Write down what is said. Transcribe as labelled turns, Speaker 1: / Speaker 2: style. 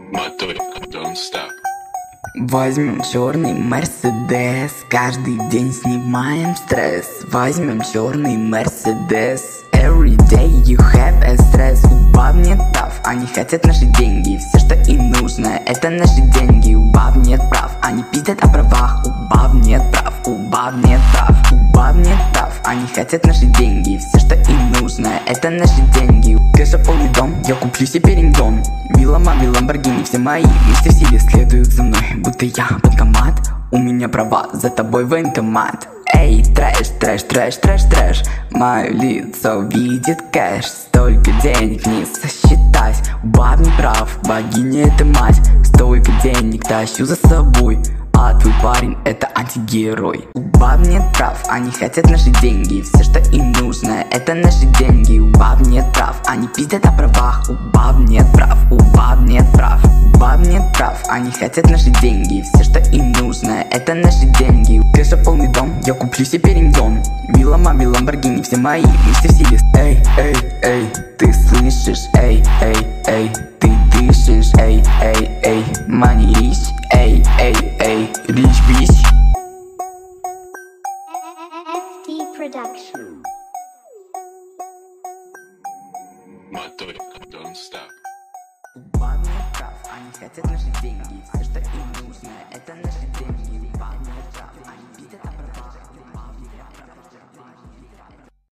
Speaker 1: Мотор, don't stop.
Speaker 2: Возьмем черный Мерседес, каждый день снимаем стресс. Возьмем черный Мерседес. Every day you have a stress. У баб нет прав, они хотят наши деньги. Все, что им нужно, это наши деньги. У баб нет прав, они пиздят о правах. У баб нет прав, у баб нет прав. У баб нет прав, они хотят наши деньги. Все, что им нужно, это наши деньги. Кэша полный дом, я куплю себе рингтон. Вилла, мами, ламборгини, все мои. Вместе в силе следуют за мной, будто я банкомат. У меня права, за тобой военкомат. Эй, трэш, трэш, трэш, трэш, трэш. Мое лицо видит кэш. Столько денег не сосчитать. У баб не прав, богиня это мать. Столько денег тащу за собой, а твой парень это антигерой. У баб нет прав, они хотят наши деньги. Все, что им нужно, это наши деньги. У баб нет прав, они пиздят о правах. У баб нет прав, у баб нет прав. У баб нет прав, они хотят наши деньги. Все, что им нужно, это наши деньги. Кэша полный дом, я куплю себе рингтон. Вилла, мами, ламборгини, все мои. Вместе в силе. Эй, эй, эй, ты слышишь? Эй, эй, эй, ты дышишь? Эй, эй, эй, money rich. Эй, эй, эй, rich bitch.
Speaker 3: FD Production.
Speaker 1: Мотор, don't stop.
Speaker 2: У баб нет прав, они хотят наши деньги. Все, что им нужно,